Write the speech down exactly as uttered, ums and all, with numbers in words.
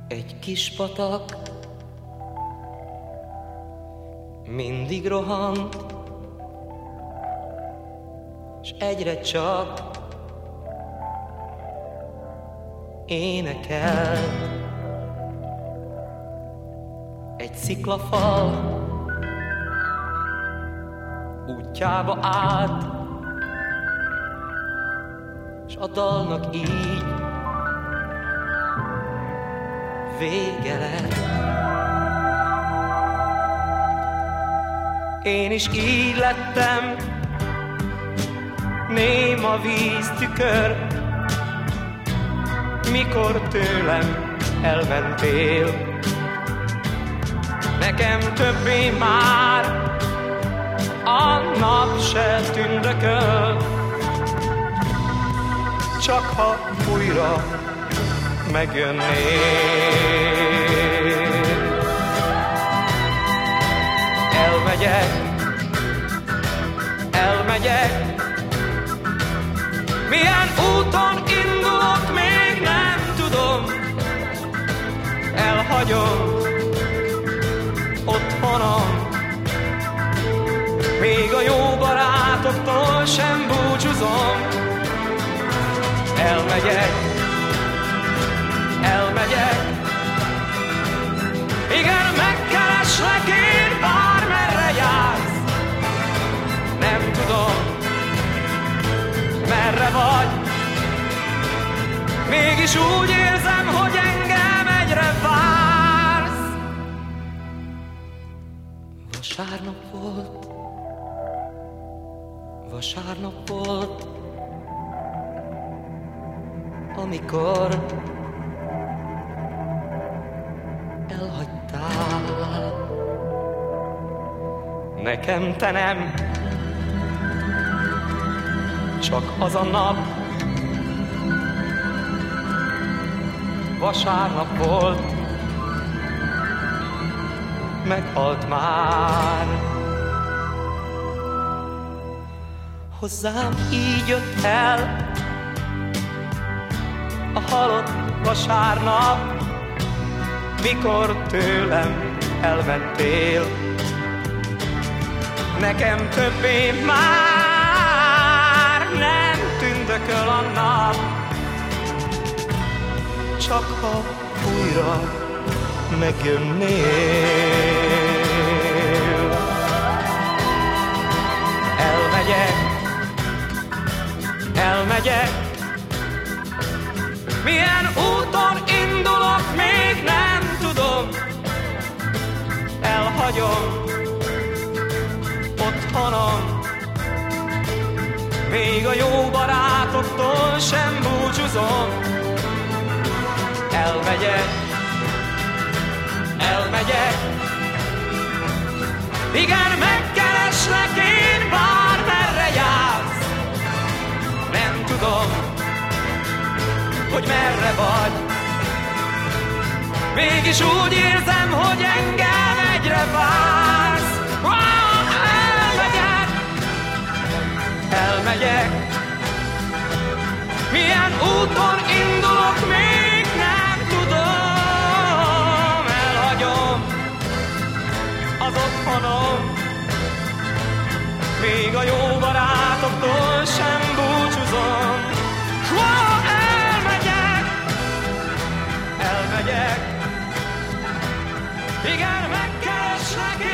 Egy kis patak mindig rohant, s egyre csak énekelt. Egy sziklafal útjába állt, s a dalnak így vége lett. Én is így lettem, néma víztükör, mikor tőlem elmentél. Nekem többé már a nap se tündököl, csak ha újra megjönnél. Elmegyek, elmegyek, milyen úton indulok, még nem tudom. Elhagyom otthonom, még a jó barátoktól sem búcsúzom. Elmegyek, elmegyek, igen, megkereslek én, bármerre jársz. Nem tudom, merre vagy, mégis úgy érzem, hogy engem egyre vársz. Vasárnap volt, vasárnap volt, amikor elhagytál. Nekem te nem, csak az a nap. Vasárnap volt, meghalt már. Hozzám így jött el a halott vasárnap, mikor tőlem elmentél. Nekem többé már nem tündököl a nap, csak ha újra megjönnél. Elmegyek, elmegyek, milyen úton indulok, még nem tudom. Elhagyom otthonom, még a jó barátoktól sem búcsúzom. Elmegyek, elmegyek, igen, megkereslek én, bármerre jársz. Nem tudom, hogy merre vagy, mégis úgy érzem, hogy engem egyre vársz. Oh, elmegyek, elmegyek, milyen úton indulok, még nem tudom. Elhagyom az otthonom, még a jó barátoktól sem búcsúzom. Oh, elmegyek, elmegyek, igen, megkereslek.